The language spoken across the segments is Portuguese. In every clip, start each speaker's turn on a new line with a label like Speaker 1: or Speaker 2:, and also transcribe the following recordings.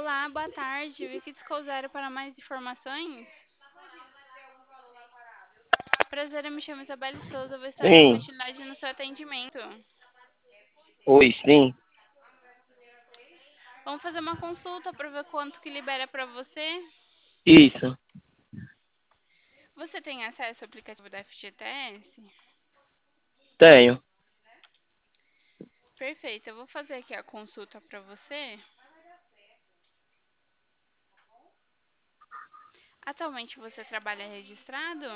Speaker 1: Olá, boa tarde. Vi que discou zero para mais informações. Prazer, eu me chamo Isabelle Souza. Vou estar dando
Speaker 2: Sim,
Speaker 1: continuidade no seu atendimento.
Speaker 2: oi, sim,
Speaker 1: Vamos fazer uma consulta para ver quanto que libera para você.
Speaker 2: isso,
Speaker 1: Você tem acesso ao aplicativo da FGTS?
Speaker 2: tenho,
Speaker 1: Perfeito. Eu vou fazer aqui a consulta para você. Atualmente você trabalha registrado?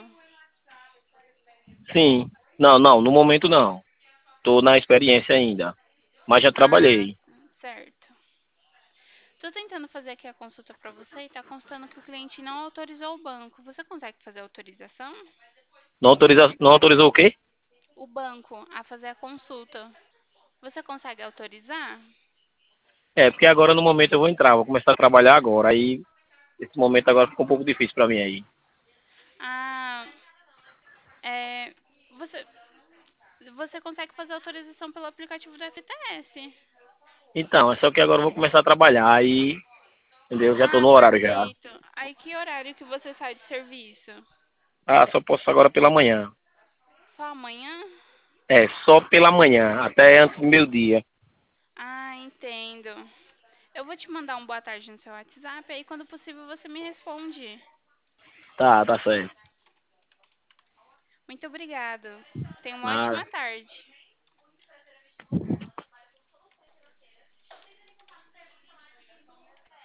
Speaker 2: sim. Não, não, no momento não. Tô na experiência ainda, mas já
Speaker 1: Ah,
Speaker 2: trabalhei.
Speaker 1: certo. Estou tentando fazer aqui a consulta para você e está constando que o cliente não autorizou o banco. Você consegue fazer a autorização?
Speaker 2: Não autorizou o quê?
Speaker 1: O banco a fazer a consulta. Você consegue autorizar?
Speaker 2: É, porque agora no momento eu vou entrar, vou começar a trabalhar agora. Aí, esse momento agora ficou um pouco difícil pra mim aí.
Speaker 1: Ah, é, você, você consegue fazer a autorização pelo aplicativo do FTS.
Speaker 2: Então, é só que agora eu vou começar a trabalhar, aí, entendeu? Já tô
Speaker 1: Ah,
Speaker 2: no horário já.
Speaker 1: perfeito. Aí que horário que você sai de serviço?
Speaker 2: Ah, só posso agora pela manhã.
Speaker 1: Só amanhã?
Speaker 2: É, só pela manhã, até antes do meio-dia.
Speaker 1: Ah, entendo. Eu vou te mandar um boa tarde no seu WhatsApp, aí quando possível você me responde.
Speaker 2: Tá, tá certo.
Speaker 1: Muito obrigado. Tenha uma ótima
Speaker 2: Nada.
Speaker 1: tarde.